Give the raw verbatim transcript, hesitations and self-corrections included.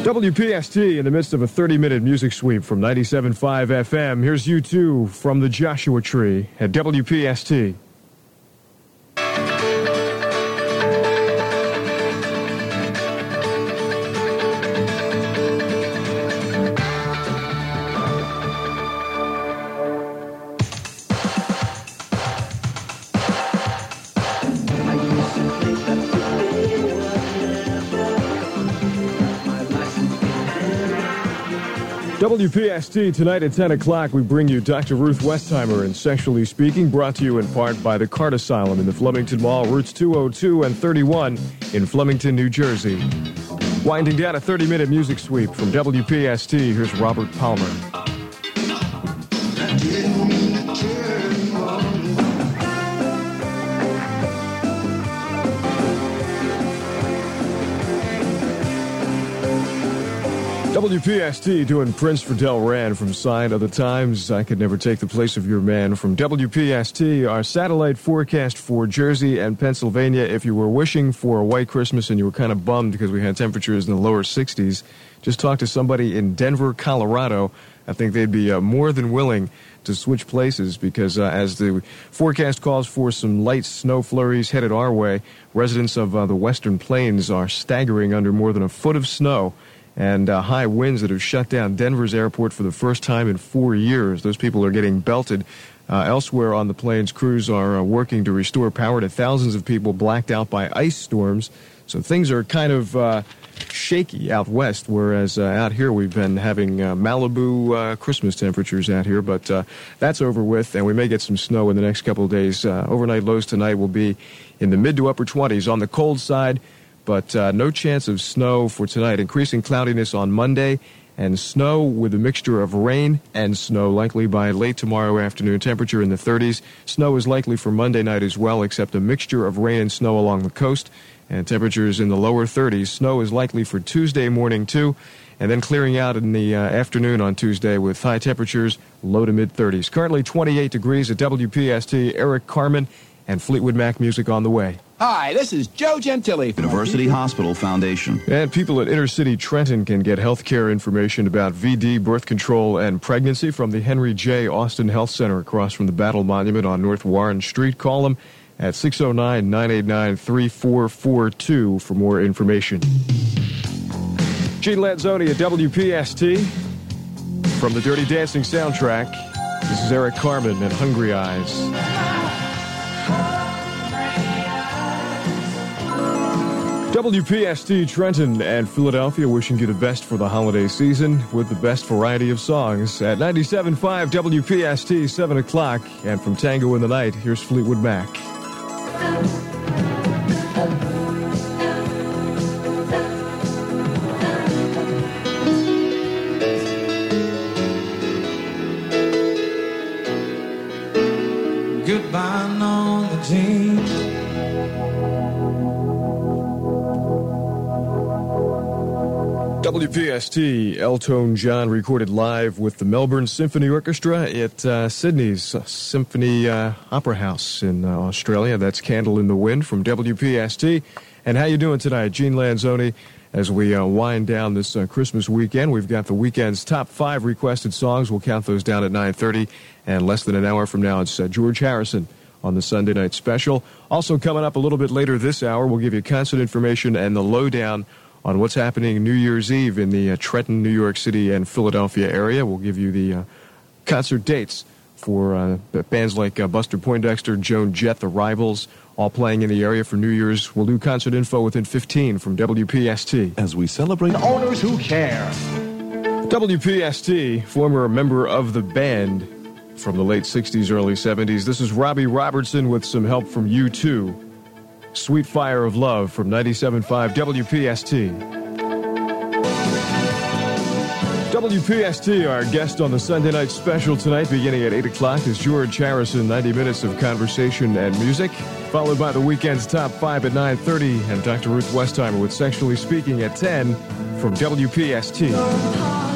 W P S T in the midst of a thirty-minute music sweep from ninety-seven point five F M. Here's U two from the Joshua Tree at W P S T. W P S T tonight at ten o'clock, we bring you Doctor Ruth Westheimer and Sexually Speaking, brought to you in part by the Cart Asylum in the Flemington Mall, routes two oh two and thirty-one in Flemington, New Jersey. Winding down a thirty-minute music sweep from W P S T, here's Robert Palmer. W P S T doing Prince for Del Rand from Sign of the Times. I Could Never Take the Place of Your Man from W P S T. Our satellite forecast for Jersey and Pennsylvania. If you were wishing for a white Christmas and you were kind of bummed because we had temperatures in the lower sixties, just talk to somebody in Denver, Colorado. I think they'd be uh, more than willing to switch places because uh, as the forecast calls for some light snow flurries headed our way, residents of uh, the Western Plains are staggering under more than a foot of snow and uh, high winds that have shut down Denver's airport for the first time in four years. Those people are getting belted. Uh, elsewhere on the plains, crews are uh, working to restore power to thousands of people blacked out by ice storms. So things are kind of uh, shaky out west, whereas uh, out here we've been having uh, Malibu uh, Christmas temperatures out here. But uh, that's over with, and we may get some snow in the next couple of days. Uh, overnight lows tonight will be in the mid to upper twenties on the cold side. But uh, no chance of snow for tonight. Increasing cloudiness on Monday and snow with a mixture of rain and snow likely by late tomorrow afternoon. Temperature in the thirties. Snow is likely for Monday night as well, except a mixture of rain and snow along the coast. And temperatures in the lower thirties. Snow is likely for Tuesday morning too. And then clearing out in the uh, afternoon on Tuesday with high temperatures, low to mid thirties. Currently twenty-eight degrees at W P S T. Eric Carmen and Fleetwood Mac music on the way. Hi, this is Joe Gentili. University Hospital Foundation. And people at Inner City Trenton can get health care information about V D, birth control, and pregnancy from the Henry J. Austin Health Center across from the Battle Monument on North Warren Street. Call them at six oh nine, nine eight nine, three four four two for more information. Gene Lanzoni at W P S T from the Dirty Dancing soundtrack. This is Eric Carmen and Hungry Eyes. W P S T Trenton and Philadelphia wishing you the best for the holiday season with the best variety of songs. At ninety-seven point five W P S T, seven o'clock. And from Tango in the Night, here's Fleetwood Mac. Goodbye, Norma Jean. W P S T, Elton John recorded live with the Melbourne Symphony Orchestra at uh, Sydney's Symphony uh, Opera House in uh, Australia. That's Candle in the Wind from W P S T. And how you doing tonight? Gene Lanzoni. As we uh, wind down this uh, Christmas weekend, we've got the weekend's top five requested songs. We'll count those down at nine thirty. And less than an hour from now, it's uh, George Harrison on the Sunday night special. Also coming up a little bit later this hour, we'll give you concert information and the lowdown on what's happening New Year's Eve in the uh, Trenton, New York City, and Philadelphia area. We'll give you the uh, concert dates for uh, bands like uh, Buster Poindexter, Joan Jett, The Rivals, all playing in the area for New Year's. We'll do concert info within fifteen from W P S T. As we celebrate Owners who care. W P S T, former member of the band from the late sixties, early seventies. This is Robbie Robertson with some help from U two. Sweet Fire of Love from ninety-seven point five W P S T. W P S T, our guest on the Sunday night special tonight, beginning at eight o'clock, is George Harrison. ninety minutes of conversation and music, followed by the weekend's top five at nine thirty, and Doctor Ruth Westheimer with Sexually Speaking at ten from W P S T.